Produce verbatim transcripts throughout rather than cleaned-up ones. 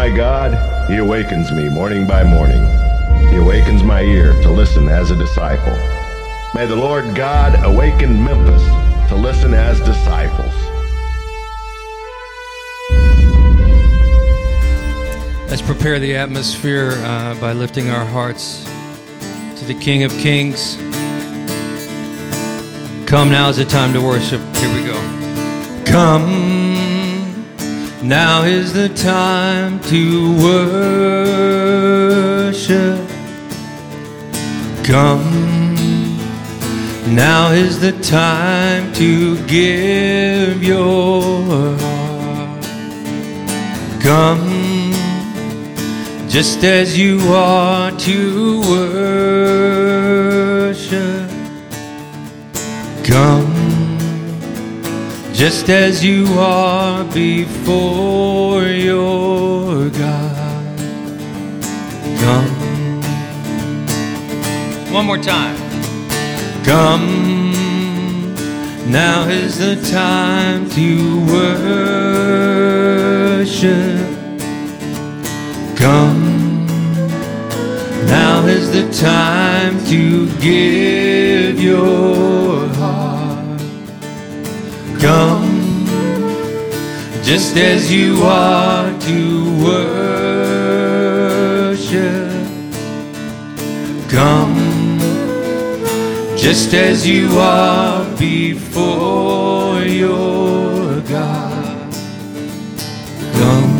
my God, he awakens me morning by morning. He awakens my ear to listen as a disciple. May the Lord God awaken Memphis to listen as disciples. Let's prepare the atmosphere uh, by lifting our hearts to the King of Kings. Come, now is the time to worship. Here we go. Come, now is the time to worship. Come, now is the time to give your heart. Come, just as you are to worship. Come, just as you are before your God. Come. One more time. Come, now is the time to worship. Come, now is the time to give your heart. Come, just as you are to worship. Come, just as you are before your God. Come.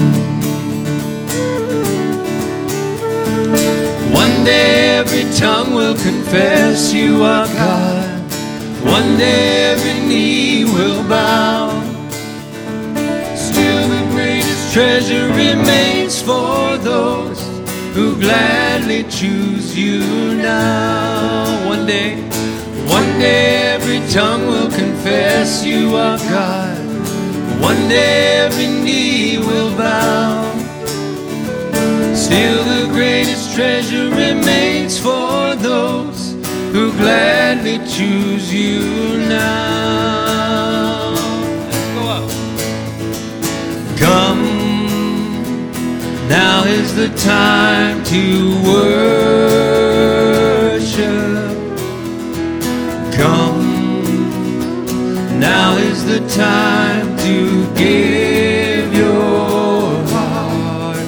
One day every tongue will confess you are God. One day every knee will bow. Still the greatest treasure remains for those who gladly choose you now. One day, one day every tongue will confess you are God. One day every knee will bow. Still the greatest treasure remains for those who gladly choose you now. Let's go up. Come, now is the time to worship. Come, now is the time to give your heart.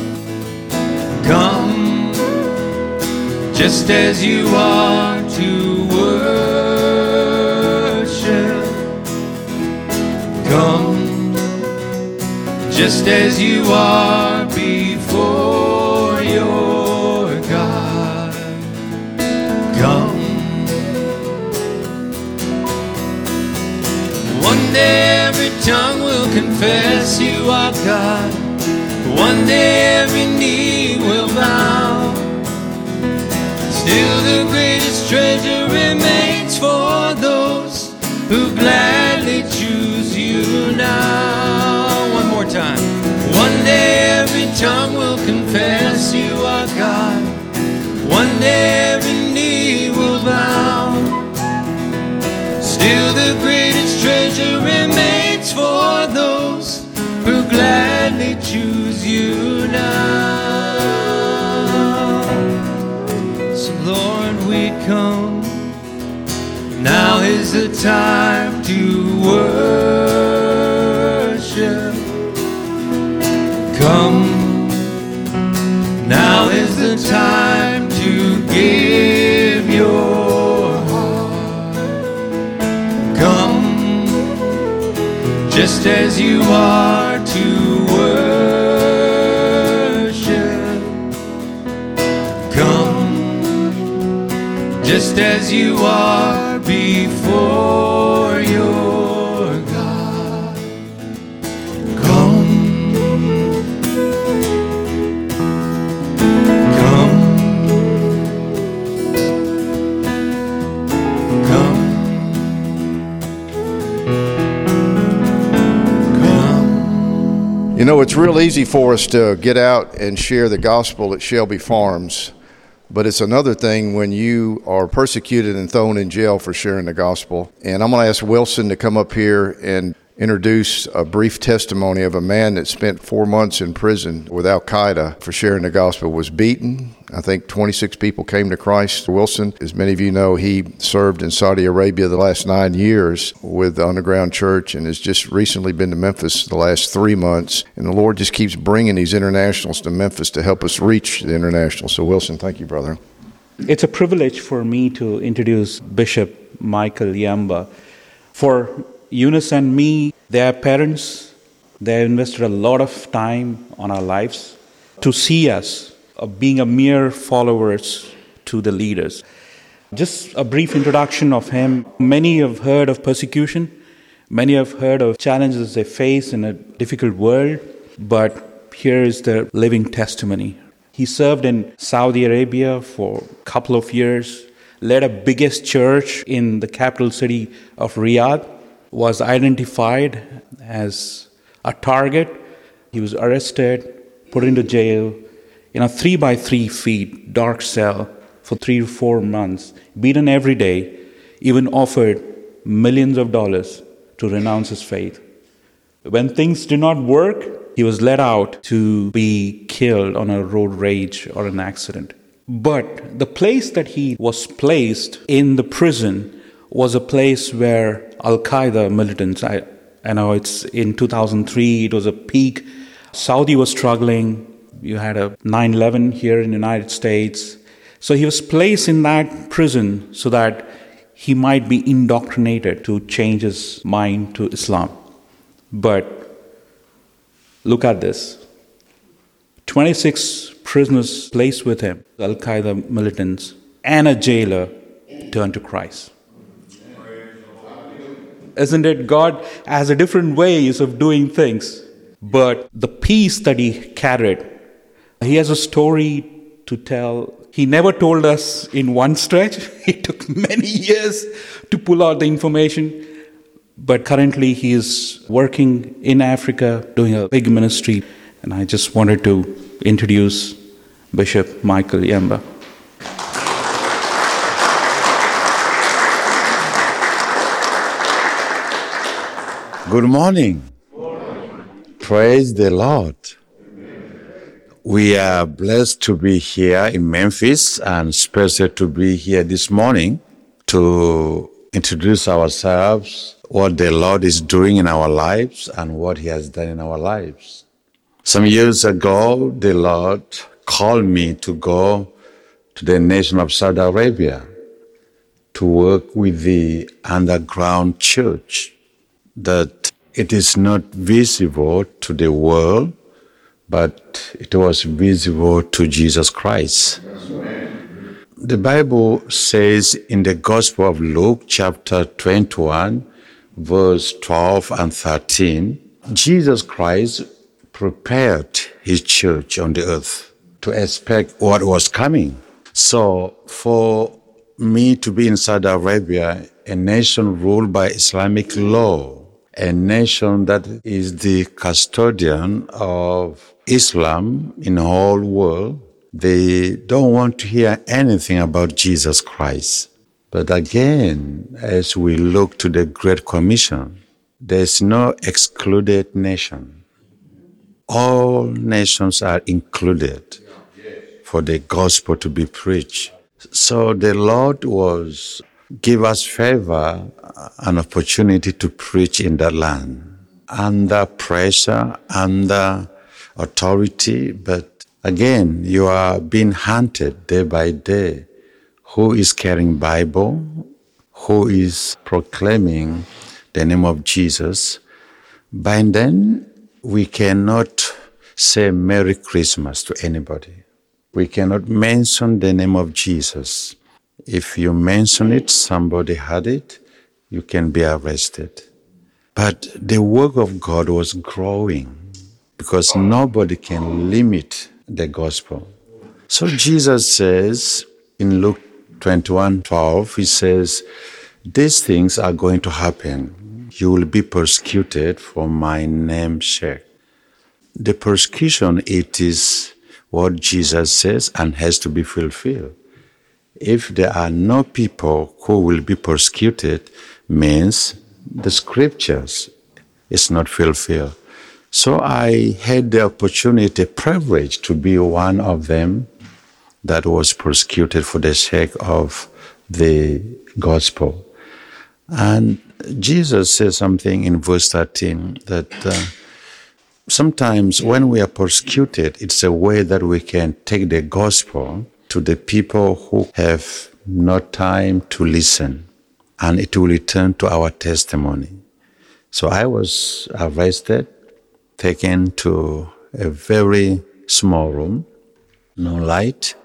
Come, just as you are to worship. Come, just as you are before your God. Come. One day every tongue will confess you are God. One day every knee will bow. Still the greatest treasure remains for those who gladly choose you now. One more time. One day every tongue will confess you are God. One day every knee will bow. Still the greatest treasure remains for those who gladly choose you now. So Lord, we come. Now is the time to worship. Come, now is the time to give your heart. Come, just as you are to worship. Come, just as you are before your God. Come, come, come, come. You know, it's real easy for us to get out and share the gospel at Shelby Farms. But it's another thing when you are persecuted and thrown in jail for sharing the gospel. And I'm going to ask Wilson to come up here and introduce a brief testimony of a man that spent four months in prison with Al-Qaeda for sharing the gospel, was beaten. I think twenty-six people came to Christ. Wilson, as many of you know, he served in Saudi Arabia the last nine years with the Underground Church and has just recently been to Memphis the last three months. And the Lord just keeps bringing these internationals to Memphis to help us reach the international. So Wilson, thank you, brother. It's a privilege for me to introduce Bishop Michael Yamba. For Eunice and me, their parents, they invested a lot of time on our lives to see us uh, being a mere followers to the leaders. Just a brief introduction of him. Many have heard of persecution. Many have heard of challenges they face in a difficult world. But here is the living testimony. He served in Saudi Arabia for a couple of years, led a biggest church in the capital city of Riyadh, was identified as a target. He was arrested, put into jail in a three by three feet dark cell for three to four months, beaten every day, even offered millions of dollars to renounce his faith. When things did not work, he was let out to be killed on a road rage or an accident. But the place that he was placed in the prison was a place where Al-Qaeda militants, I, I know it's in two thousand three, it was a peak. Saudi was struggling. You had a nine eleven here in the United States. So he was placed in that prison so that he might be indoctrinated to change his mind to Islam. But look at this. twenty-six prisoners placed with him, Al-Qaeda militants, and a jailer turned to Christ. Isn't it? God has a different ways of doing things. But the peace that he carried, he has a story to tell. He never told us in one stretch. It took many years to pull out the information. But currently he is working in Africa, doing a big ministry. And I just wanted to introduce Bishop Michael Yamba. Good morning. Praise the Lord. We are blessed to be here in Memphis and special to be here this morning to introduce ourselves, what the Lord is doing in our lives and what He has done in our lives. Some years ago, the Lord called me to go to the nation of Saudi Arabia to work with the underground church, that it is not visible to the world, but it was visible to Jesus Christ. The Bible says in the Gospel of Luke, chapter twenty-one, verse twelve and thirteen, Jesus Christ prepared His church on the earth to expect what was coming. So for me to be in Saudi Arabia, a nation ruled by Islamic law, a nation that is the custodian of Islam in the whole world, they don't want to hear anything about Jesus Christ. But again, as we look to the Great Commission, there's no excluded nation. All nations are included for the gospel to be preached. So the Lord was give us favor, an opportunity to preach in that land, under pressure, under authority, but again, you are being hunted day by day. Who is carrying Bible? Who is proclaiming the name of Jesus? By then, we cannot say Merry Christmas to anybody. We cannot mention the name of Jesus. If you mention it, somebody had it, you can be arrested. But the work of God was growing because nobody can limit the gospel. So Jesus says in Luke twenty-one twelve, He says, these things are going to happen. You will be persecuted for my name's sake. The persecution, it is what Jesus says and has to be fulfilled. If there are no people who will be persecuted, means the scriptures is not fulfilled. So I had the opportunity, privilege to be one of them that was persecuted for the sake of the gospel. And Jesus says something in verse thirteen that uh, sometimes when we are persecuted, it's a way that we can take the gospel to the people who have no time to listen, and it will return to our testimony. So I was arrested, taken to a very small room, no light,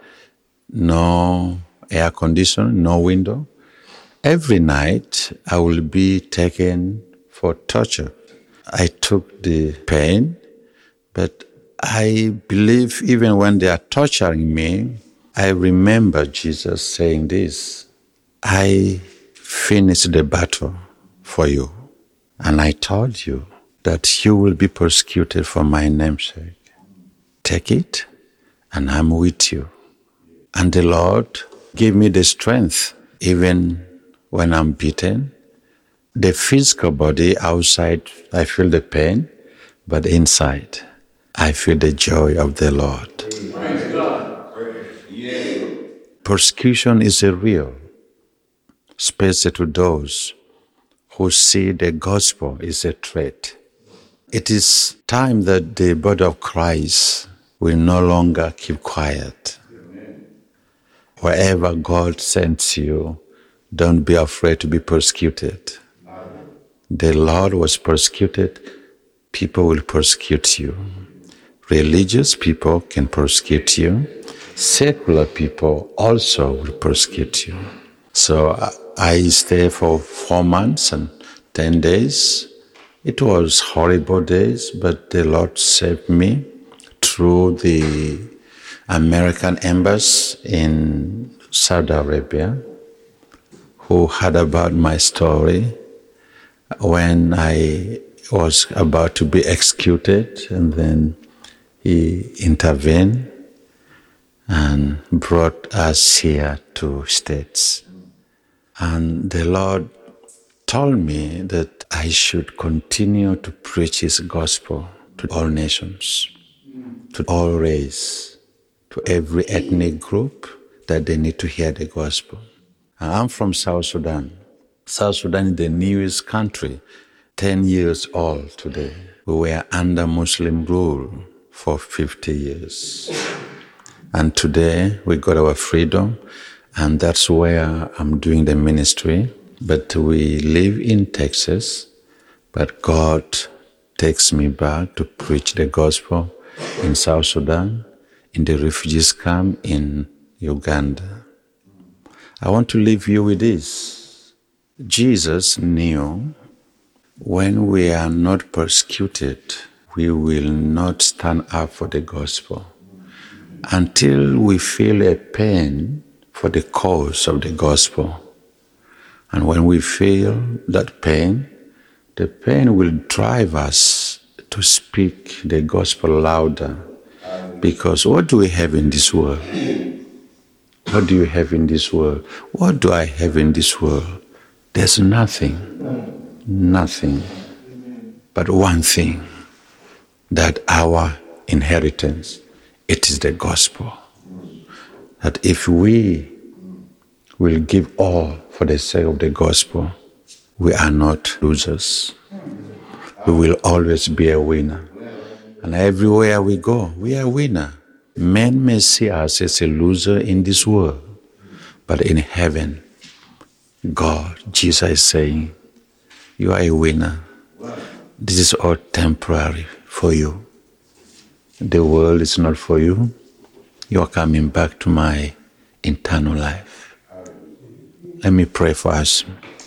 no air condition, no window. Every night I will be taken for torture. I took the pain, but I believe even when they are torturing me, I remember Jesus saying this, I finished the battle for you, and I told you that you will be persecuted for my name's sake. Take it, and I'm with you. And the Lord gave me the strength, even when I'm beaten. The physical body outside, I feel the pain, but inside, I feel the joy of the Lord. Praise God. Yeah. Persecution is a real, especially to those who see the gospel is a threat. It is time that the body of Christ will no longer keep quiet. Wherever God sends you, don't be afraid to be persecuted. The Lord was persecuted, people will persecute you. Religious people can persecute you. Secular people also will persecute you. So I stayed for four months and ten days. It was horrible days, but the Lord saved me through the American embassy in Saudi Arabia, who heard about my story when I was about to be executed, and then he intervened and brought us here to States. And the Lord told me that I should continue to preach His gospel to all nations, to all race, to every ethnic group, that they need to hear the gospel. I'm from South Sudan. South Sudan is the newest country, ten years old today. We were under Muslim rule for fifty years. And today we got our freedom, and that's where I'm doing the ministry. But we live in Texas, but God takes me back to preach the gospel in South Sudan, in the refugees camp in Uganda. I want to leave you with this. Jesus knew when we are not persecuted, we will not stand up for the gospel until we feel a pain for the cause of the gospel. And when we feel that pain, the pain will drive us to speak the gospel louder. Because what do we have in this world? What do you have in this world? What do I have in this world? There's nothing, nothing, but one thing, that our inheritance, it is the gospel. That if we will give all for the sake of the gospel, we are not losers. We will always be a winner. And everywhere we go, we are a winner. Men may see us as a loser in this world, but in heaven, God, Jesus is saying, you are a winner. This is all temporary for you. The world is not for you. You are coming back to my eternal life. Let me pray for us.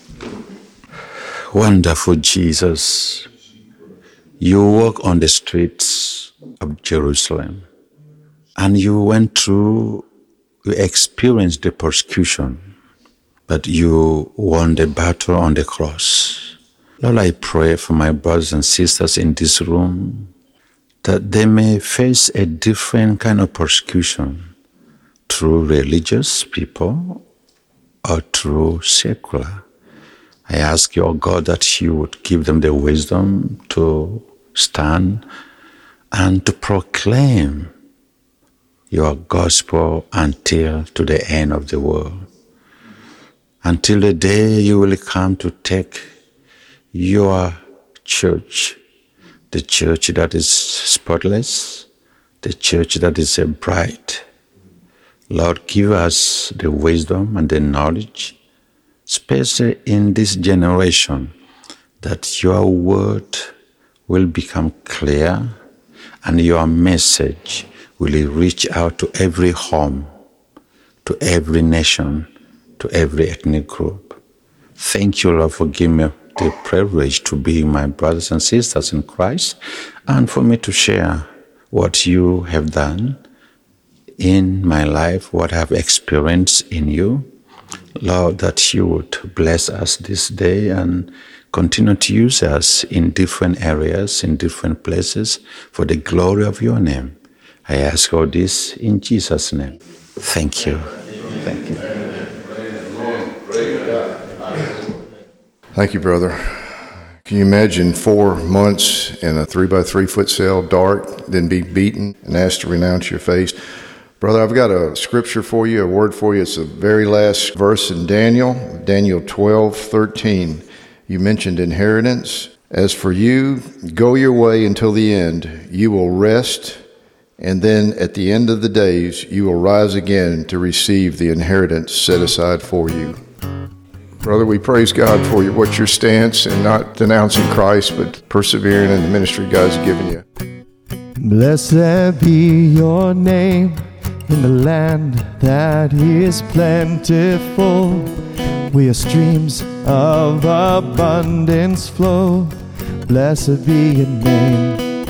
Wonderful Jesus, you walk on the streets of Jerusalem, and you went through, you experienced the persecution, but you won the battle on the cross. Lord, I pray for my brothers and sisters in this room that they may face a different kind of persecution through religious people or through secular. I ask you, oh God, that you would give them the wisdom to stand and to proclaim your gospel until to the end of the world. Until the day you will come to take your church, the church that is spotless, the church that is bright. Lord, give us the wisdom and the knowledge, especially in this generation, that your word will become clear and your message will reach out to every home, to every nation, to every ethnic group. Thank you, Lord, for giving me the privilege to be my brothers and sisters in Christ and for me to share what you have done in my life, what I have experienced in you. Lord, that you would bless us this day and continue to use us in different areas, in different places, for the glory of your name. I ask all this in Jesus' name. Thank you. Thank you. Thank you, brother. Can you imagine four months in a three by three foot cell, dark, then be beaten and asked to renounce your faith? Brother, I've got a scripture for you, a word for you. It's the very last verse in Daniel, Daniel twelve thirteen. You mentioned inheritance. As for you, go your way until the end. You will rest, and then at the end of the days, you will rise again to receive the inheritance set aside for you. Brother, we praise God for your, what your stance in not denouncing Christ, but persevering in the ministry God's given you. Blessed be your name in the land that is plentiful, where streams of abundance flow. Blessed be your name.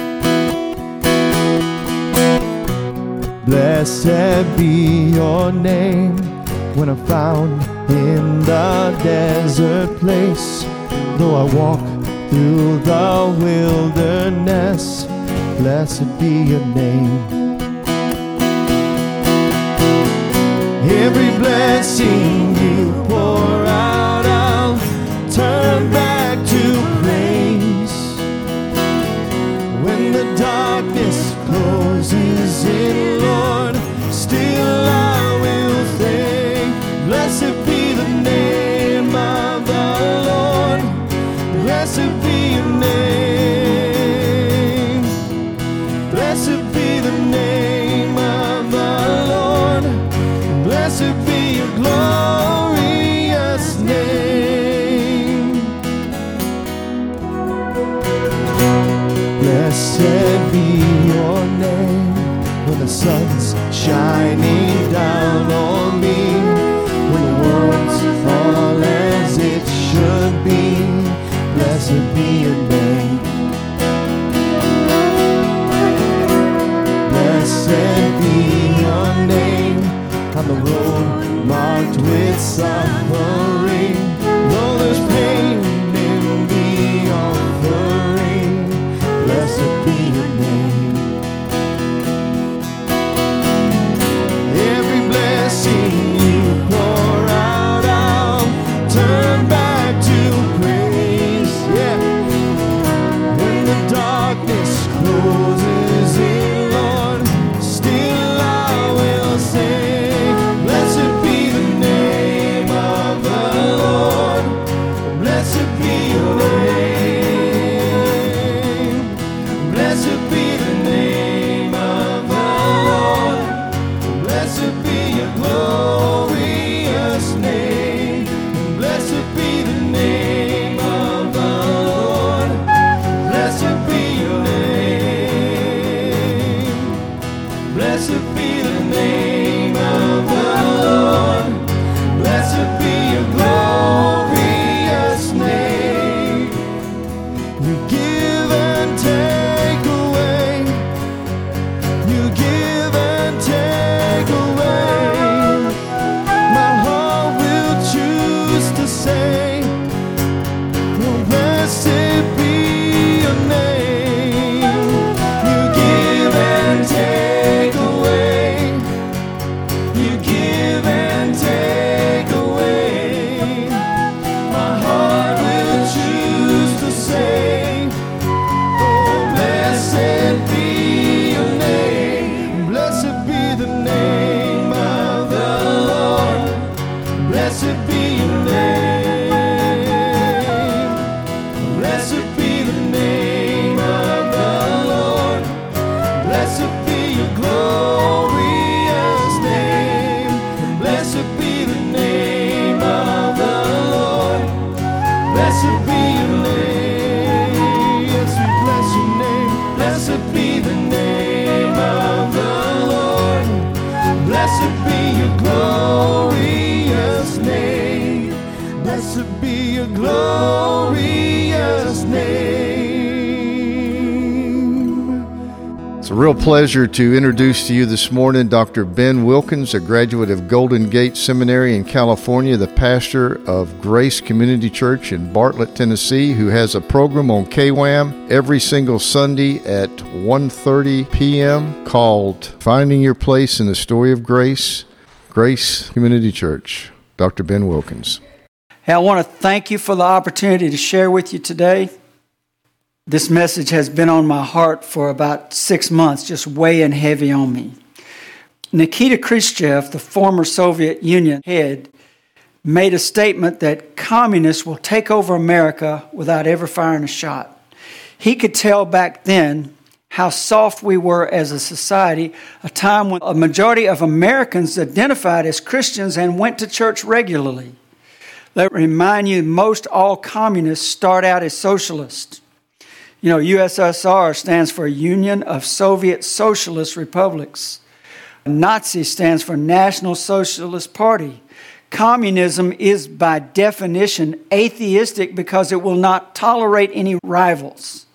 Blessed be your name when I'm found in the desert place. Though I walk through the wilderness, blessed be your name. Every blessing you pour out, I'll turn back to praise. When the darkness closes in, Lord, still I will sing. Blessed be the name of the Lord. Blessed be your name. Blessed be the name of the Lord. Blessed be your glorious name. Blessed be your name when the sun's shining down on me, when the world's all as it should be. Blessed be your name. Blessed be your name on the road marked with suffering. Though there's pain in the offering, blessed be your name. Every blessing you pour out, I'll turn back to praise. Yeah. When the darkness closes in, Lord, still I will sing. Blessed be the name of the Lord. Blessed be your name. Blessed be the name of the Lord. Blessed be your glorious name. Blessed be the name of the Lord. Blessed be your name. Blessed be the name of the Lord. Blessed be your glorious name. You give and take away. You give and take away. My heart will choose to say, oh, blessed be your name. You give and take away. You give and take away. My heart Blessed be the name of the Lord. Blessed be your glorious name. Blessed be the name of the Lord. Blessed be your name. Yes, we bless your name. Blessed be the name of the Lord. Blessed be your glorious name. Blessed be your glorious name. It's a real pleasure to introduce to you this morning Doctor Ben Wilkins, a graduate of Golden Gate Seminary in California, the pastor of Grace Community Church in Bartlett, Tennessee, who has a program on K W A M every single Sunday at one thirty p.m. called Finding Your Place in the Story of Grace, Grace Community Church. Doctor Ben Wilkins. Hey, I want to thank you for the opportunity to share with you today. This message has been on my heart for about six months, just weighing heavy on me. Nikita Khrushchev, the former Soviet Union head, made a statement that communists will take over America without ever firing a shot. He could tell back then how soft we were as a society, a time when a majority of Americans identified as Christians and went to church regularly. Let me remind you, most all communists start out as socialists. You know, U S S R stands for Union of Soviet Socialist Republics. Nazi stands for National Socialist Party. Communism is by definition atheistic because it will not tolerate any rivals.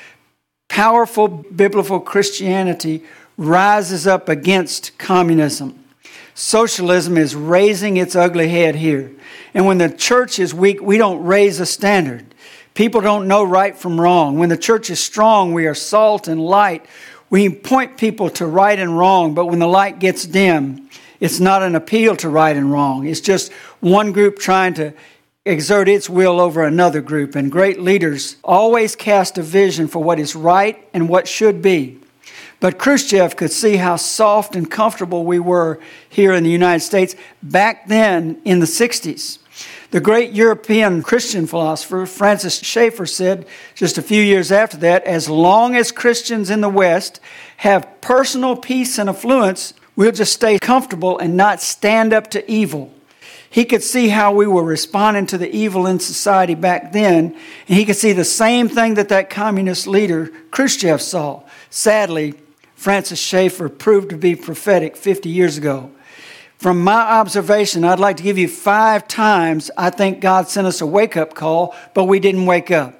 Powerful biblical Christianity rises up against communism. Socialism is raising its ugly head here. And when the church is weak, we don't raise a standard. People don't know right from wrong. When the church is strong, we are salt and light. We point people to right and wrong, but when the light gets dim, it's not an appeal to right and wrong. It's just one group trying to exert its will over another group. And great leaders always cast a vision for what is right and what should be. But Khrushchev could see how soft and comfortable we were here in the United States back then in the sixties. The great European Christian philosopher Francis Schaeffer said just a few years after that, as long as Christians in the West have personal peace and affluence, we'll just stay comfortable and not stand up to evil. He could see how we were responding to the evil in society back then, and he could see the same thing that that communist leader Khrushchev saw. Sadly, Francis Schaeffer proved to be prophetic fifty years ago. From my observation, I'd like to give you five times I think God sent us a wake-up call, but we didn't wake up.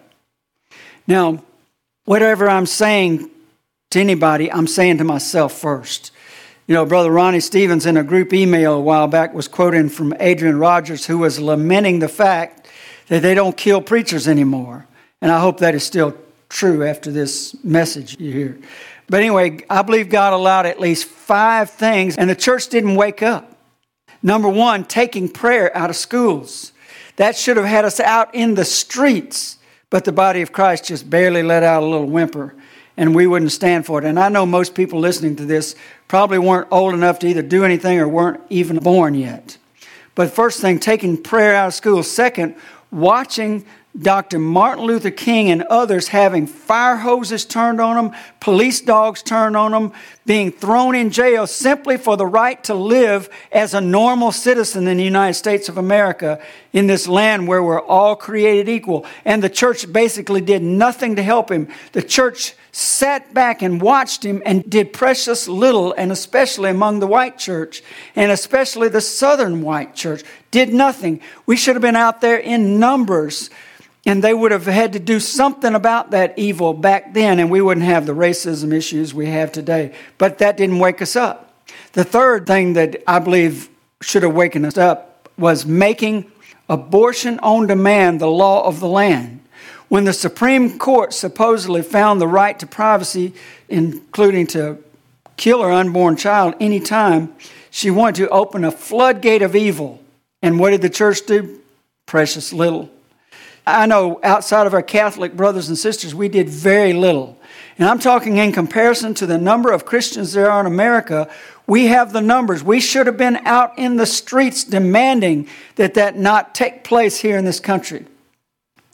Now, whatever I'm saying to anybody, I'm saying to myself first. You know, Brother Ronnie Stevens in a group email a while back was quoting from Adrian Rogers, who was lamenting the fact that they don't kill preachers anymore. And I hope that is still true after this message you hear. But anyway, I believe God allowed at least five things, and the church didn't wake up. Number one, taking prayer out of schools. That should have had us out in the streets, but the body of Christ just barely let out a little whimper, and we wouldn't stand for it. And I know most people listening to this probably weren't old enough to either do anything or weren't even born yet. But first thing, taking prayer out of schools. Second, watching Doctor Martin Luther King and others having fire hoses turned on them, police dogs turned on them, being thrown in jail simply for the right to live as a normal citizen in the United States of America, in this land where we're all created equal. And the church basically did nothing to help him. The church sat back and watched him and did precious little, and especially among the white church, and especially the southern white church, did nothing. We should have been out there in numbers, and they would have had to do something about that evil back then, and we wouldn't have the racism issues we have today. But that didn't wake us up. The third thing that I believe should have waken us up was making abortion on demand the law of the land. When the Supreme Court supposedly found the right to privacy, including to kill her unborn child anytime, she wanted to open a floodgate of evil. And what did the church do? Precious little. I know outside of our Catholic brothers and sisters, we did very little. And I'm talking in comparison to the number of Christians there are in America, we have the numbers. We should have been out in the streets demanding that that not take place here in this country.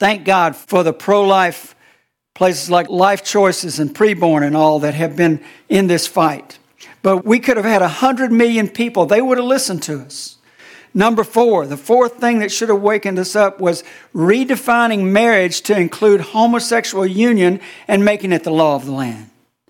thank God for the pro-life places like Life Choices and Preborn and all that have been in this fight. But we could have had one hundred million people. They would have listened to us. Number four, the fourth thing that should have wakened us up was redefining marriage to include homosexual union and making it the law of the land.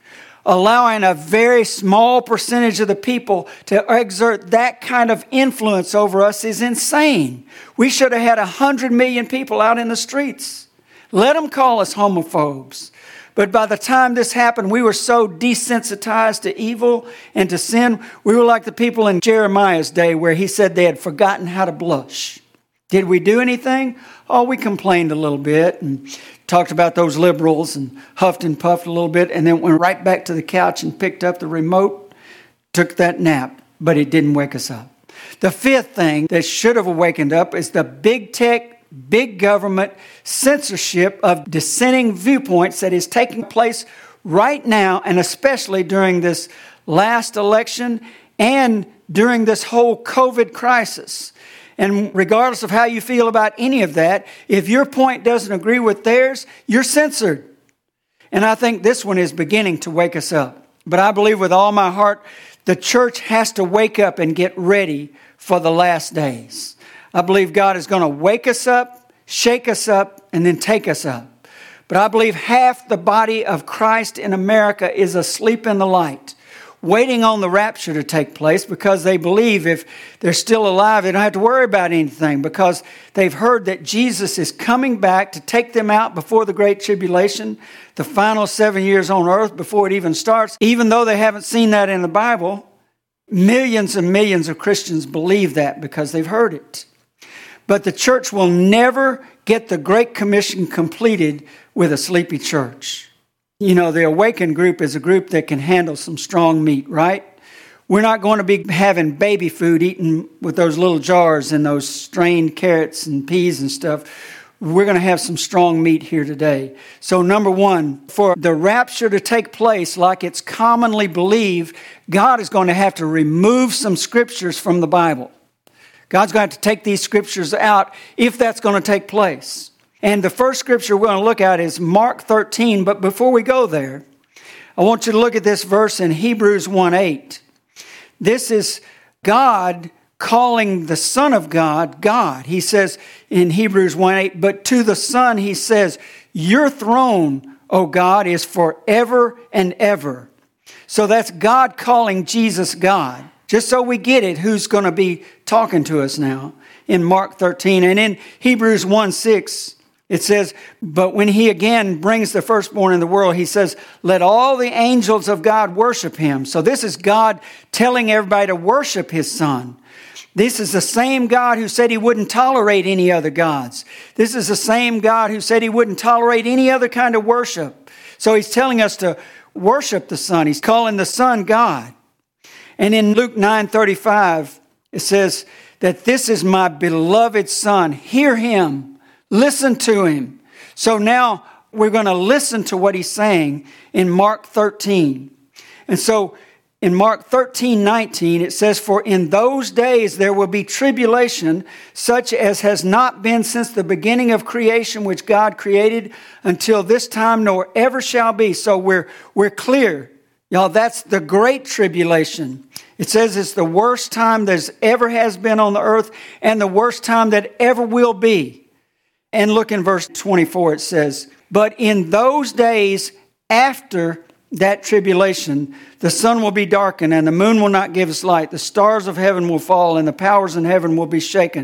Allowing a very small percentage of the people to exert that kind of influence over us is insane. We should have had one hundred million people out in the streets. Let them call us homophobes. But by the time this happened, we were so desensitized to evil and to sin. We were like the people in Jeremiah's day where he said they had forgotten how to blush. Did we do anything? Oh, we complained a little bit and talked about those liberals and huffed and puffed a little bit and then went right back to the couch and picked up the remote, took that nap, but it didn't wake us up. The fifth thing that should have awakened up is the big tech, big government censorship of dissenting viewpoints that is taking place right now, and especially during this last election and during this whole COVID crisis. And regardless of how you feel about any of that, if your point doesn't agree with theirs, you're censored. And I think this one is beginning to wake us up. But I believe with all my heart, the church has to wake up and get ready for the last days. I believe God is going to wake us up, shake us up, and then take us up. But I believe half the body of Christ in America is asleep in the light, waiting on the rapture to take place because they believe if they're still alive, they don't have to worry about anything because they've heard that Jesus is coming back to take them out before the Great Tribulation, the final seven years on earth before it even starts. Even though they haven't seen that in the Bible, millions and millions of Christians believe that because they've heard it. But the church will never get the Great Commission completed with a sleepy church. You know, the awakened group is a group that can handle some strong meat, right? We're not going to be having baby food eaten with those little jars and those strained carrots and peas and stuff. We're going to have some strong meat here today. So number one, for the rapture to take place like it's commonly believed, God is going to have to remove some scriptures from the Bible. God's going to have to take these scriptures out if that's going to take place. And the first scripture we're going to look at is Mark thirteen. But before we go there, I want you to look at this verse in Hebrews one eight. This is God calling the Son of God, God. He says in Hebrews one eight, but to the Son he says, your throne, O God, is forever and ever. So that's God calling Jesus God. Just so we get it, who's going to be talking to us now in Mark thirteen. And in Hebrews one six, it says, but when he again brings the firstborn in the world, he says, let all the angels of God worship him. So this is God telling everybody to worship his Son. This is the same God who said he wouldn't tolerate any other gods. This is the same God who said he wouldn't tolerate any other kind of worship. So he's telling us to worship the Son. He's calling the Son God. And in Luke nine thirty-five, it says that this is my beloved Son. Hear him. Listen to him. So now we're going to listen to what he's saying in Mark thirteen. And so in Mark thirteen nineteen, it says, for in those days there will be tribulation, such as has not been since the beginning of creation, which God created until this time, nor ever shall be. So we're, we're clear. Y'all, that's the great tribulation. It says it's the worst time there's ever has been on the earth and the worst time that ever will be. And look in verse twenty-four, it says, but in those days after that tribulation, the sun will be darkened and the moon will not give its light. The stars of heaven will fall and the powers in heaven will be shaken.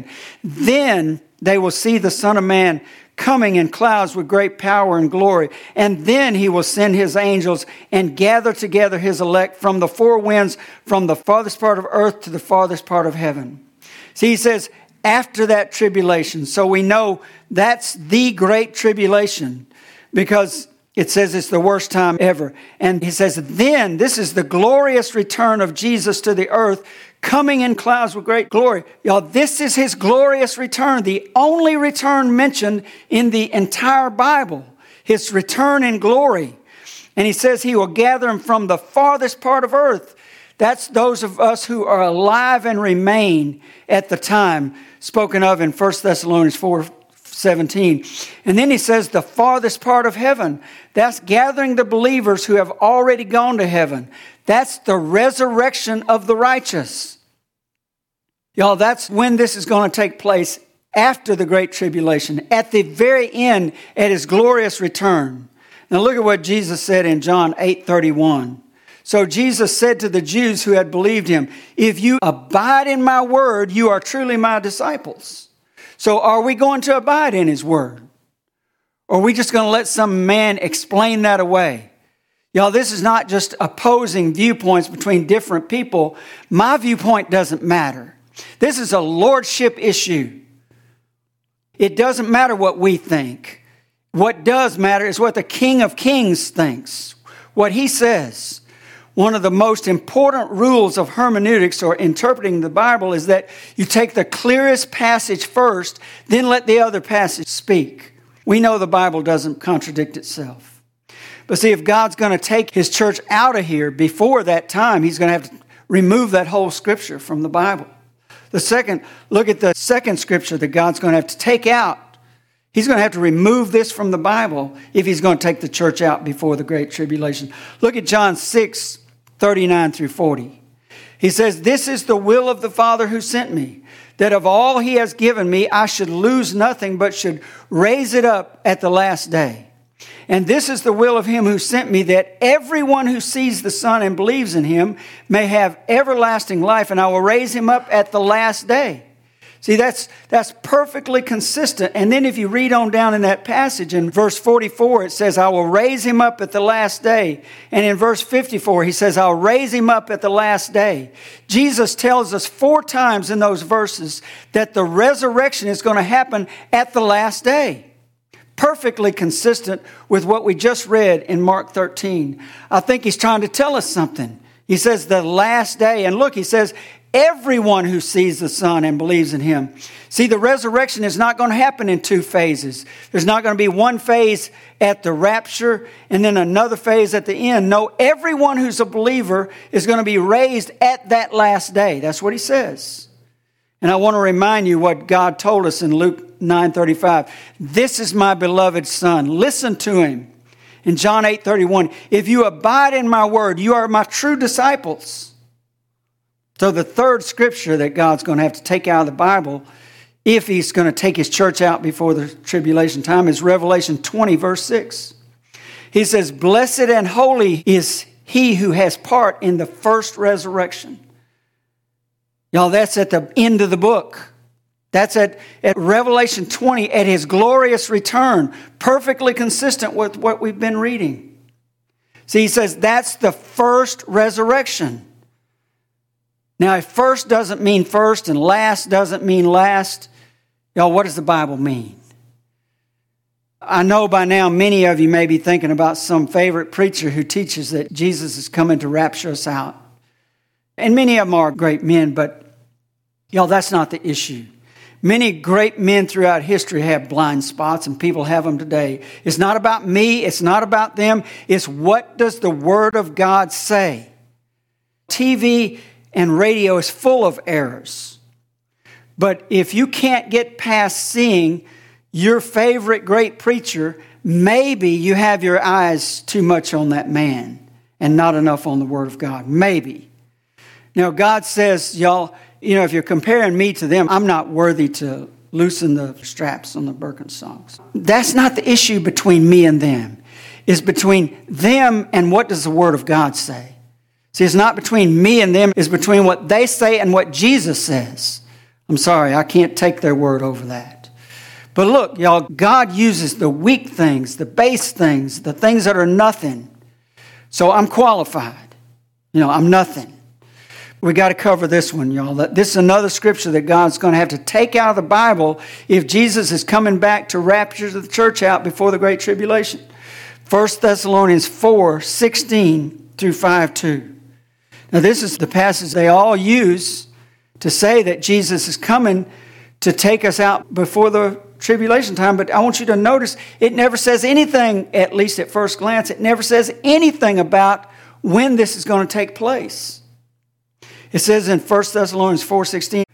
Then they will see the Son of Man coming in clouds with great power and glory. And then he will send his angels and gather together his elect from the four winds, from the farthest part of earth to the farthest part of heaven. See, he says, after that tribulation. So we know that's the great tribulation because it says it's the worst time ever. And he says, then this is the glorious return of Jesus to the earth, coming in clouds with great glory. Y'all, this is his glorious return, the only return mentioned in the entire Bible, his return in glory. And he says he will gather them from the farthest part of earth. That's those of us who are alive and remain at the time spoken of in First Thessalonians four seventeen. And then he says the farthest part of heaven. That's gathering the believers who have already gone to heaven. That's the resurrection of the righteous. Y'all, that's when this is going to take place, after the Great Tribulation, at the very end, at his glorious return. Now look at what Jesus said in John eight thirty-one. So Jesus said to the Jews who had believed him, if you abide in my word, you are truly my disciples. So are we going to abide in his word? Or are we just going to let some man explain that away? Y'all, this is not just opposing viewpoints between different people. My viewpoint doesn't matter. This is a lordship issue. It doesn't matter what we think. What does matter is what the King of Kings thinks, what he says. One of the most important rules of hermeneutics, or interpreting the Bible, is that you take the clearest passage first, then let the other passage speak. We know the Bible doesn't contradict itself. But see, if God's going to take his church out of here before that time, he's going to have to remove that whole scripture from the Bible. The second, look at the second scripture that God's going to have to take out. He's going to have to remove this from the Bible if he's going to take the church out before the Great Tribulation. Look at John six, thirty-nine through forty. He says, this is the will of the Father who sent me, that of all he has given me, I should lose nothing, but should raise it up at the last day. And this is the will of him who sent me, that everyone who sees the Son and believes in him may have everlasting life, and I will raise him up at the last day. See, that's that's perfectly consistent. And then if you read on down in that passage, in verse forty-four, it says, I will raise him up at the last day. And in verse fifty-four, he says, I'll raise him up at the last day. Jesus tells us four times in those verses that the resurrection is going to happen at the last day. Perfectly consistent with what we just read in Mark thirteen. I think he's trying to tell us something. He says the last day. And look, he says, everyone who sees the Son and believes in him. See, the resurrection is not going to happen in two phases. There's not going to be one phase at the rapture and then another phase at the end. No, everyone who's a believer is going to be raised at that last day. That's what he says. And I want to remind you what God told us in Luke nine thirty-five. This is my beloved Son. Listen to him. In John eight thirty-one, if you abide in my word, you are my true disciples. So the third scripture that God's going to have to take out of the Bible, if he's going to take his church out before the tribulation time, is Revelation twenty, verse six. He says, blessed and holy is he who has part in the first resurrection. Y'all, that's at the end of the book. That's at, at Revelation twenty, at his glorious return, perfectly consistent with what we've been reading. See, he says that's the first resurrection. Now, if first doesn't mean first and last doesn't mean last, y'all, what does the Bible mean? I know by now many of you may be thinking about some favorite preacher who teaches that Jesus is coming to rapture us out. And many of them are great men, but y'all, that's not the issue. Many great men throughout history have blind spots, and people have them today. It's not about me. It's not about them. It's what does the Word of God say? T V and radio is full of errors. But if you can't get past seeing your favorite great preacher, maybe you have your eyes too much on that man and not enough on the Word of God. Maybe. Now, God says, y'all, you know, if you're comparing me to them, I'm not worthy to loosen the straps on the Birkenstocks. That's not the issue between me and them. It's between them and what does the Word of God say. See, it's not between me and them. It's between what they say and what Jesus says. I'm sorry, I can't take their word over that. But look, y'all, God uses the weak things, the base things, the things that are nothing. So I'm qualified. You know, I'm nothing. We got to cover this one, y'all. This is another scripture that God's going to have to take out of the Bible if Jesus is coming back to rapture the church out before the Great Tribulation. First Thessalonians four, sixteen through five two. Now, this is the passage they all use to say that Jesus is coming to take us out before the tribulation time. But I want you to notice it never says anything, at least at first glance, it never says anything about when this is going to take place. It says in First Thessalonians four sixteen,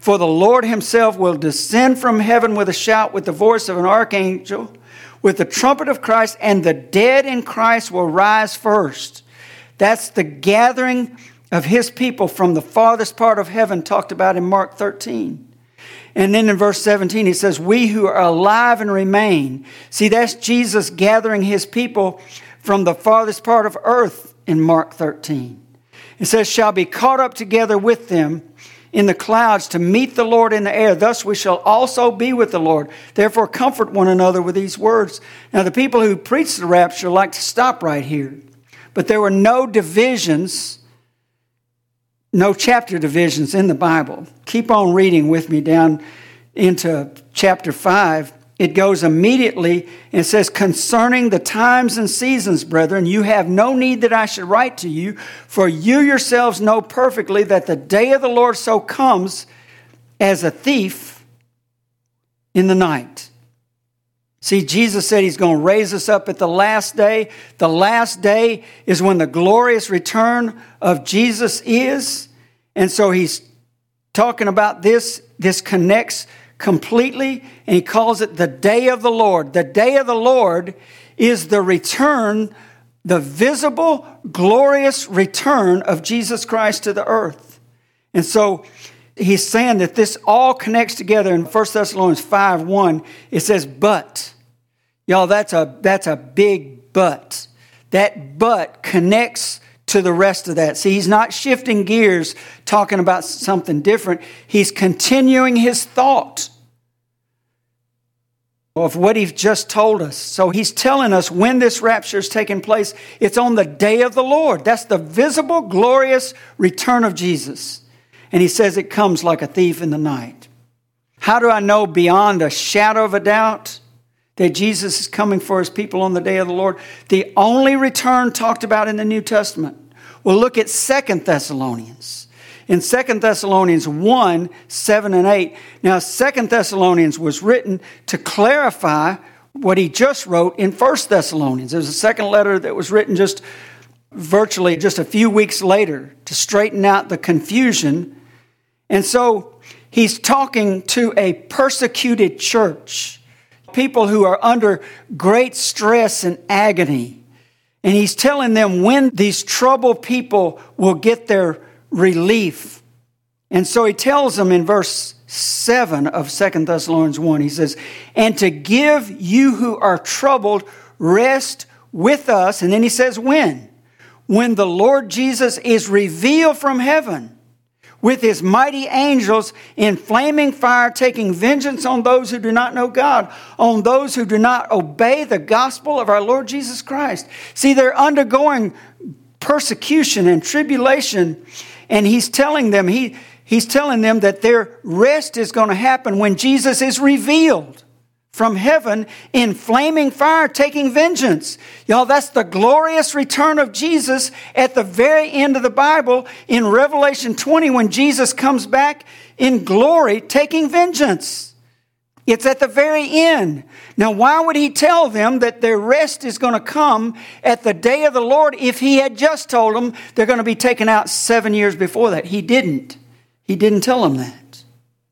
For the Lord himself will descend from heaven with a shout, with the voice of an archangel, with the trumpet of Christ, and the dead in Christ will rise first. That's the gathering of his people from the farthest part of heaven, talked about in Mark thirteen. And then in verse seventeen, he says, we who are alive and remain. See, that's Jesus gathering his people from the farthest part of earth in Mark thirteen. It says, shall be caught up together with them in the clouds to meet the Lord in the air. Thus we shall also be with the Lord. Therefore comfort one another with these words. Now the people who preach the rapture like to stop right here. But there were no divisions, no chapter divisions in the Bible. Keep on reading with me down into chapter five. It goes immediately and it says, concerning the times and seasons, brethren, you have no need that I should write to you, for you yourselves know perfectly that the day of the Lord so comes as a thief in the night. See, Jesus said he's going to raise us up at the last day. The last day is when the glorious return of Jesus is. And so he's talking about this. This connects completely, and he calls it the day of the Lord. The day of the Lord is the return, the visible, glorious return of Jesus Christ to the earth. And so he's saying that this all connects together. In First Thessalonians five one, it says, but. Y'all, that's a, that's a big but. That but connects to the rest of that. See, he's not shifting gears, talking about something different. He's continuing his thought of what he's just told us. So he's telling us when this rapture is taking place. It's on the day of the Lord. That's the visible, glorious return of Jesus. And he says it comes like a thief in the night. How do I know beyond a shadow of a doubt that Jesus is coming for his people on the day of the Lord? The only return talked about in the New Testament. Well, look at Second Thessalonians. In Second Thessalonians one, seven and eight. Now, Second Thessalonians was written to clarify what he just wrote in First Thessalonians. There's a second letter that was written just virtually just a few weeks later to straighten out the confusion. And so he's talking to a persecuted church, people who are under great stress and agony. And he's telling them when these troubled people will get their relief. And so he tells them in verse seven of Second Thessalonians one, he says, and to give you who are troubled rest with us. And then he says, when? When the Lord Jesus is revealed from heaven with his mighty angels in flaming fire, taking vengeance on those who do not know God, on those who do not obey the gospel of our Lord Jesus Christ. See, they're undergoing persecution and tribulation, and he's telling them, he, he's telling them that their rest is going to happen when Jesus is revealed from heaven in flaming fire, taking vengeance. Y'all, that's the glorious return of Jesus at the very end of the Bible in Revelation twenty, when Jesus comes back in glory, taking vengeance. It's at the very end. Now, why would he tell them that their rest is going to come at the day of the Lord if he had just told them they're going to be taken out seven years before that? He didn't. He didn't tell them that.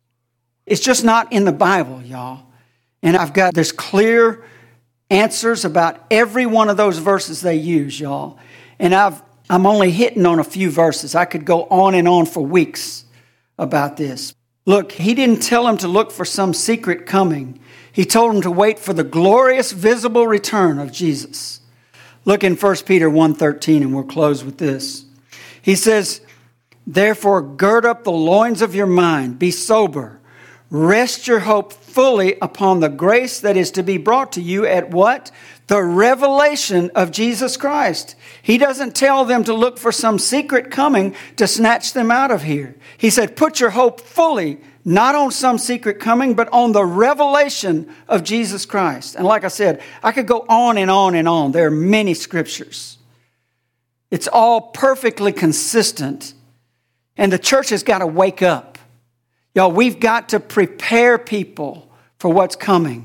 It's just not in the Bible, y'all. And I've got, there's clear answers about every one of those verses they use, y'all. And I've, I'm only hitting on a few verses. I could go on and on for weeks about this. Look, he didn't tell them to look for some secret coming. He told them to wait for the glorious visible return of Jesus. Look in First Peter one thirteen, and we'll close with this. He says, therefore gird up the loins of your mind, be sober, rest your hope fully upon the grace that is to be brought to you at what? The revelation of Jesus Christ. He doesn't tell them to look for some secret coming to snatch them out of here. He said, put your hope fully, not on some secret coming, but on the revelation of Jesus Christ. And like I said, I could go on and on and on. There are many scriptures. It's all perfectly consistent. And the church has got to wake up. Y'all, we've got to prepare people for what's coming.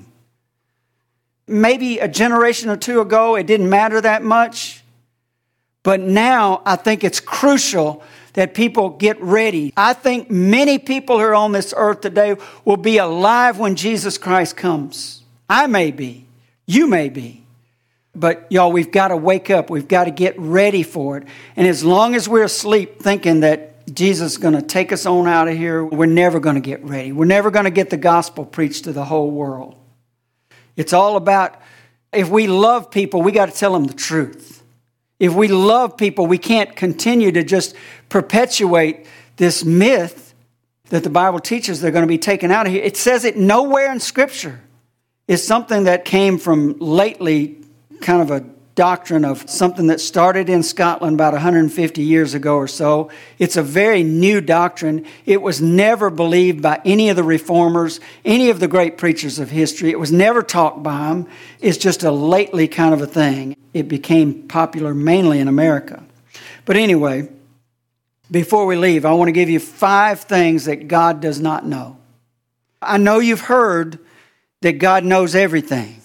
Maybe a generation or two ago, it didn't matter that much. But now I think it's crucial that people get ready. I think many people who are on this earth today will be alive when Jesus Christ comes. I may be. You may be. But y'all, we've got to wake up. We've got to get ready for it. And as long as we're asleep thinking that Jesus is going to take us on out of here, we're never going to get ready. We're never going to get the gospel preached to the whole world. It's all about, if we love people, we got to tell them the truth. If we love people, we can't continue to just perpetuate this myth that the Bible teaches they're going to be taken out of here. It says it nowhere in Scripture. It's something that came from lately, kind of a doctrine of something that started in Scotland about one hundred fifty years ago or so. It's a very new doctrine. It was never believed by any of the reformers, any of the great preachers of history. It was never taught by them. It's just a lately kind of a thing. It became popular mainly in America. But anyway, before we leave, I want to give you five things that God does not know. I know you've heard that God knows everything.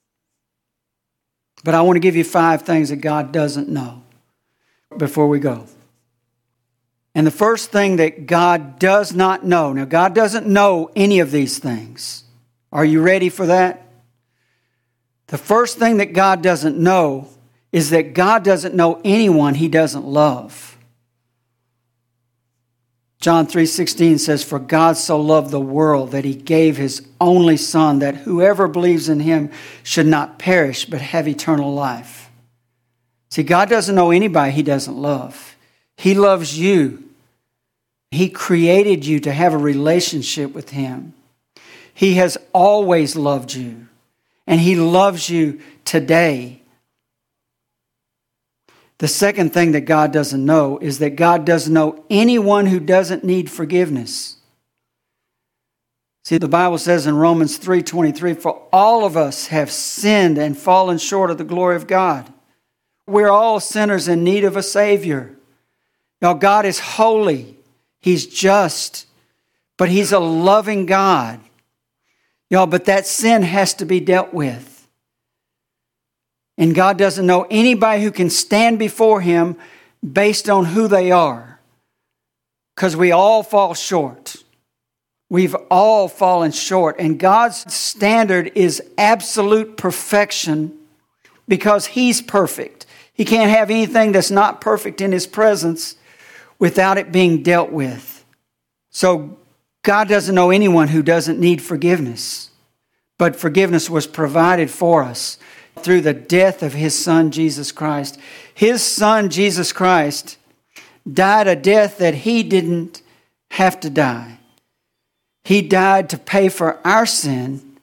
But I want to give you five things that God doesn't know before we go. And the first thing that God does not know. Now, God doesn't know any of these things. Are you ready for that? The first thing that God doesn't know is that God doesn't know anyone He doesn't love. John three sixteen says, "For God so loved the world that He gave His only Son, that whoever believes in Him should not perish but have eternal life." See, God doesn't know anybody He doesn't love. He loves you. He created you to have a relationship with Him. He has always loved you, and He loves you today. The second thing that God doesn't know is that God doesn't know anyone who doesn't need forgiveness. See, the Bible says in Romans three twenty-three, "For all of us have sinned and fallen short of the glory of God." We're all sinners in need of a Savior. Now, God is holy. He's just. But He's a loving God. Y'all, but that sin has to be dealt with. And God doesn't know anybody who can stand before Him based on who they are. Because we all fall short. We've all fallen short. And God's standard is absolute perfection because He's perfect. He can't have anything that's not perfect in His presence without it being dealt with. So God doesn't know anyone who doesn't need forgiveness. But forgiveness was provided for us through the death of His Son, Jesus Christ. His Son, Jesus Christ, died a death that He didn't have to die. He died to pay for our sin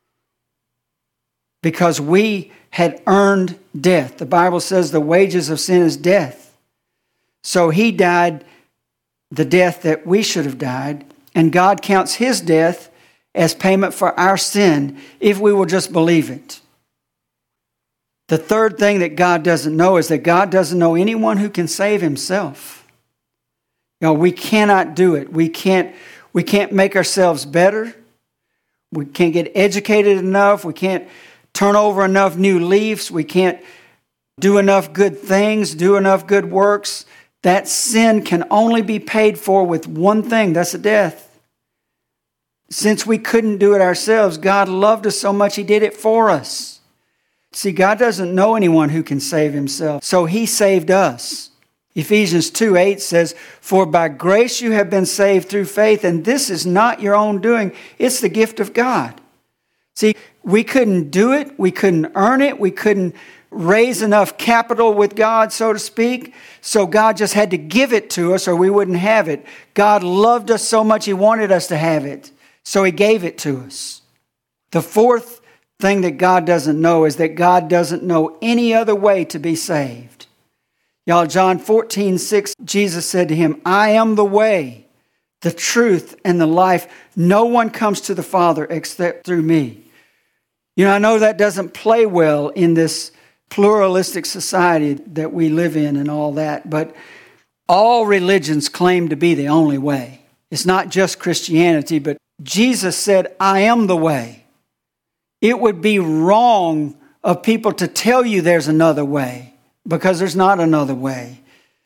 because we had earned death. The Bible says the wages of sin is death. So He died the death that we should have died, and God counts His death as payment for our sin if we will just believe it. The third thing that God doesn't know is that God doesn't know anyone who can save Himself. You know, we cannot do it. We can't, we can't make ourselves better. We can't get educated enough. We can't turn over enough new leaves. We can't do enough good things, do enough good works. That sin can only be paid for with one thing. That's a death. Since we couldn't do it ourselves, God loved us so much He did it for us. See, God doesn't know anyone who can save Himself, so He saved us. Ephesians two eight says, "For by grace you have been saved through faith, and this is not your own doing. It's the gift of God." See, we couldn't do it. We couldn't earn it. We couldn't raise enough capital with God, so to speak. So God just had to give it to us or we wouldn't have it. God loved us so much He wanted us to have it, so He gave it to us. The fourth thing that God doesn't know is that God doesn't know any other way to be saved. Y'all, John fourteen six, Jesus said to him, "I am the way, the truth, and the life. No one comes to the Father except through me." You know, I know that doesn't play well in this pluralistic society that we live in and all that, but all religions claim to be the only way. It's not just Christianity, but Jesus said, "I am the way." It would be wrong of people to tell you there's another way, because there's not another way.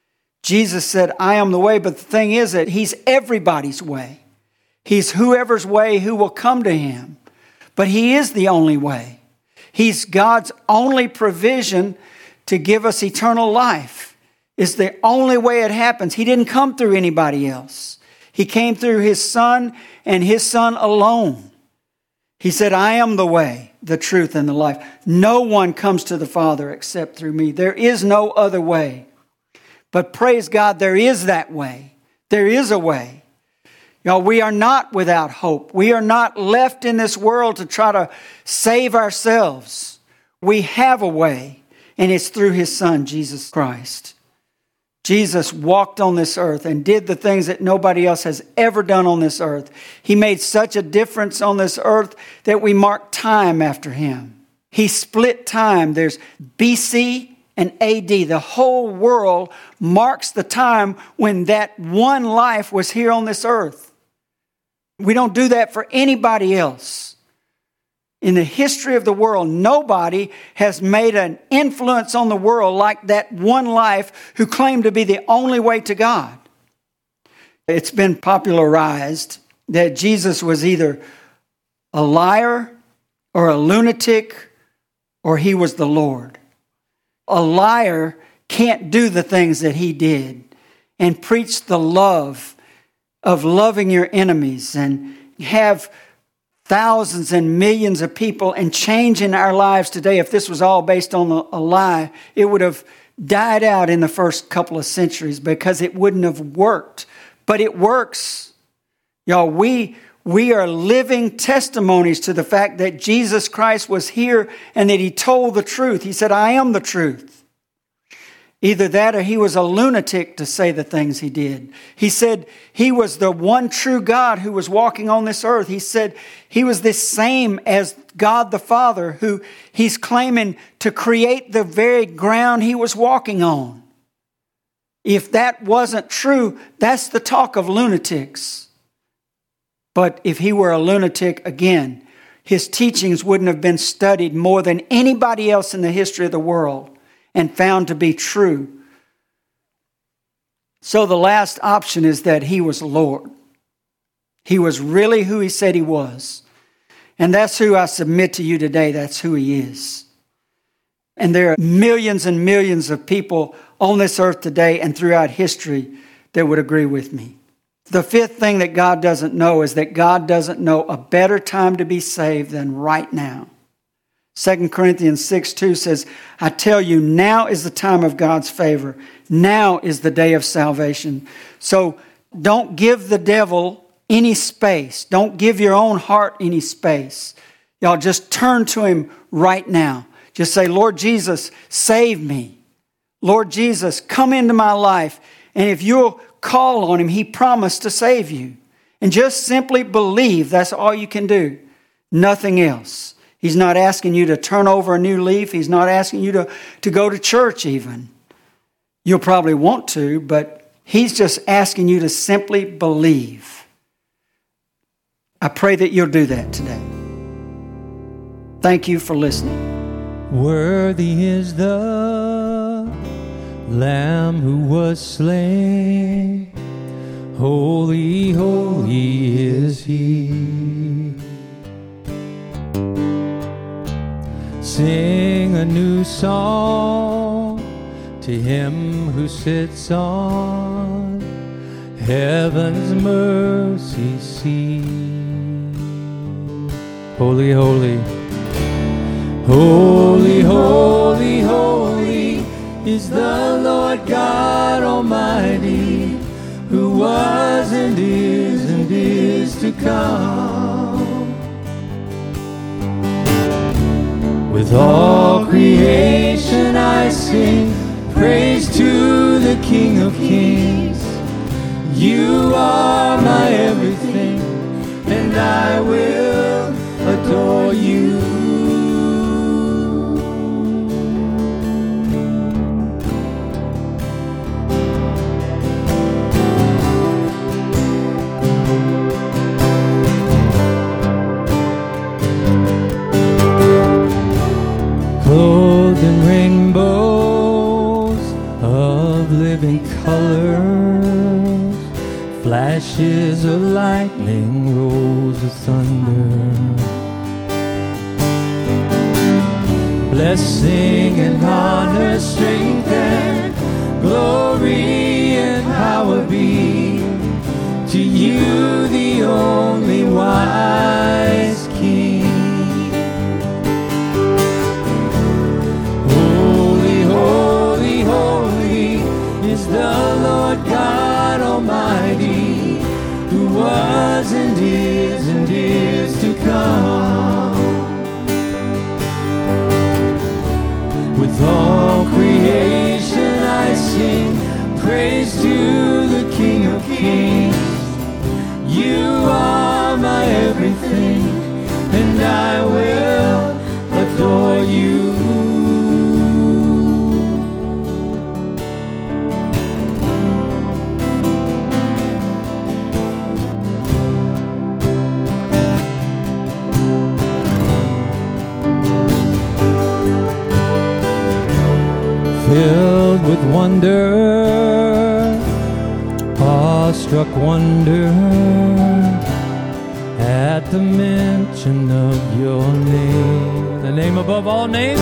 Jesus said, I am the way, but the thing is that he's everybody's way. He's whoever's way who will come to him. But he is the only way. He's God's only provision to give us eternal life. It's the only way it happens. He didn't come through anybody else. He came through his Son and his Son alone. He said, I am the way, the truth, and the life. No one comes to the Father except through me. There is no other way. But praise God, there is that way. There is a way. Y'all, we are not without hope. We are not left in this world to try to save ourselves. We have a way, and it's through his Son, Jesus Christ. Jesus walked on this earth and did the things that nobody else has ever done on this earth. He made such a difference on this earth that we mark time after him. He split time. There's B C and A D. The whole world marks the time when that one life was here on this earth. We don't do that for anybody else. In the history of the world, nobody has made an influence on the world like that one life who claimed to be the only way to God. It's been popularized that Jesus was either a liar or a lunatic or he was the Lord. A liar can't do the things that he did and preach the love of loving your enemies and have thousands and millions of people and change in our lives today. If this was all based on a, a lie, it would have died out in the first couple of centuries because it wouldn't have worked. But it works. Y'all, we, we are living testimonies to the fact that Jesus Christ was here and that he told the truth. He said, I am the truth. Either that or he was a lunatic to say the things he did. He said he was the one true God who was walking on this earth. He said he was the same as God the Father, who he's claiming to create the very ground he was walking on. If that wasn't true, that's the talk of lunatics. But if he were a lunatic, again, his teachings wouldn't have been studied more than anybody else in the history of the world and found to be true. So the last option is that he was Lord. He was really who he said he was. And that's who I submit to you today. That's who he is. And there are millions and millions of people on this earth today and throughout history that would agree with me. The fifth thing that God doesn't know is that God doesn't know a better time to be saved than right now. Second Corinthians six two says, I tell you, now is the time of God's favor. Now is the day of salvation. So don't give the devil any space. Don't give your own heart any space. Y'all just turn to him right now. Just say, Lord Jesus, save me. Lord Jesus, come into my life. And if you'll call on him, he promised to save you. And just simply believe. That's all you can do. Nothing else. He's not asking you to turn over a new leaf. He's not asking you to, to go to church even. You'll probably want to, but he's just asking you to simply believe. I pray that you'll do that today. Thank you for listening. Worthy is the Lamb who was slain. Holy, holy is he. Sing a new song to him who sits on heaven's mercy seat. Holy, holy, holy, holy, holy is the Lord God Almighty, who was and is and is to come. With all creation I sing praise to the King of Kings. You are my everything, and I will adore you. Clothed in rainbows of of living colors, flashes of lightning, rolls of thunder. Blessing and honor, strength and glory and power be to you, the only wise King. Holy, holy, holy is the Lord God Almighty, who was and is and is to come. With all creation I sing praise to the King of Kings. You are my everything, and I will adore you. Filled with wonder, awestruck wonder, at the mention of your name, the name above all names.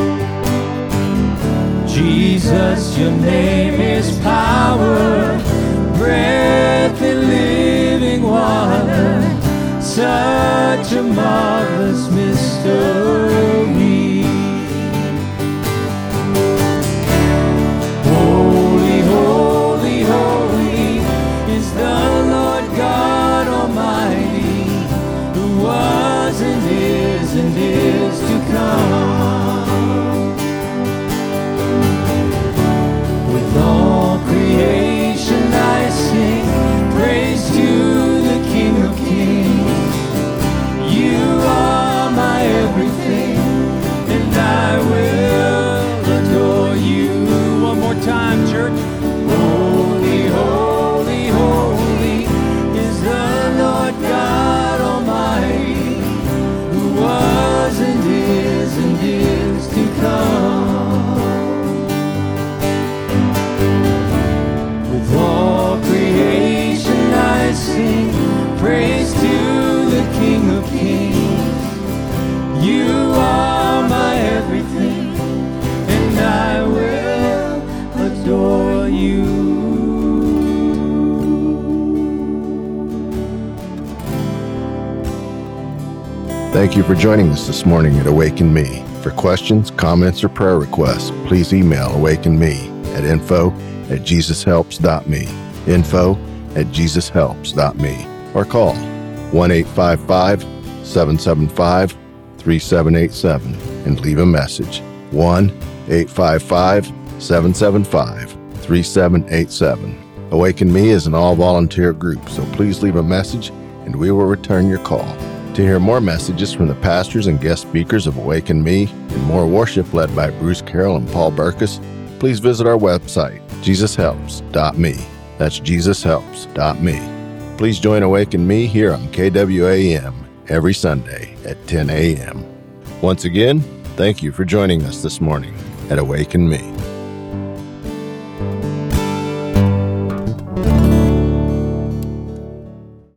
Jesus, your name is power, breath and living water, such a marvelous mystery. Holy, holy, holy is the Lord God Almighty, who was and is and is to come. With all creation I sing praise to the King of Kings. You are my everything, and I will adore you. One more time, church. Holy, holy, holy is the Lord God Almighty, who was and is and is to come. With all creation I sing praise to the King of Kings. You are my everything, and I will adore you. Thank you for joining us this morning at Awaken Me. For questions, comments, or prayer requests, please email awakenme at info at jesushelps.me, info at jesushelps.me, or call one eight five five, seven seven five, three seven eight seven and leave a message. one eight five five, seven seven five, three seven eight seven. Awaken Me is an all-volunteer group, so please leave a message and we will return your call. To hear more messages from the pastors and guest speakers of Awaken Me and more worship led by Bruce Carroll and Paul Burkus, please visit our website, jesus helps dot me. That's jesus helps dot me. Please join Awaken Me here on K W A M every Sunday at ten a.m. Once again, thank you for joining us this morning at Awaken Me.